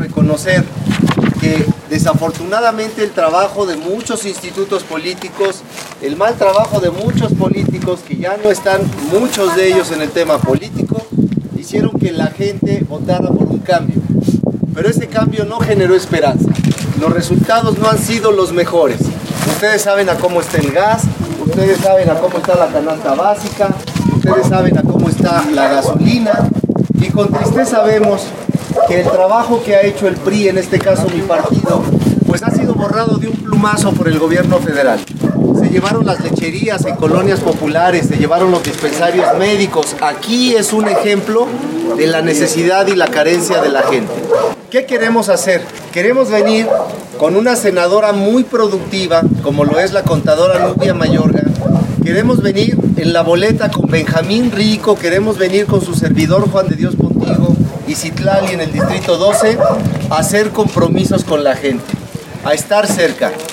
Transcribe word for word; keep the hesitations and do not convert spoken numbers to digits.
reconocer que desafortunadamente el trabajo de muchos institutos políticos, el mal trabajo de muchos políticos que ya no están, muchos de ellos en el tema político, hicieron que la gente votara por un cambio. Pero ese cambio no generó esperanza. Los resultados no han sido los mejores. Ustedes saben a cómo está el gas, ustedes saben a cómo está la canasta básica, ustedes saben a cómo está la gasolina, y con tristeza vemos que el trabajo que ha hecho el P R I, en este caso mi partido, pues ha sido borrado de un plumazo por el gobierno federal. Se llevaron las lecherías en colonias populares, se llevaron los dispensarios médicos. Aquí es un ejemplo de la necesidad y la carencia de la gente. ¿Qué queremos hacer? Queremos venir con una senadora muy productiva, como lo es la contadora Nubia Mayorga. Queremos venir en la boleta con Benjamín Rico, queremos venir con su servidor Juan de Dios Pontigo y Citlali en el distrito doce, a hacer compromisos con la gente, a estar cerca.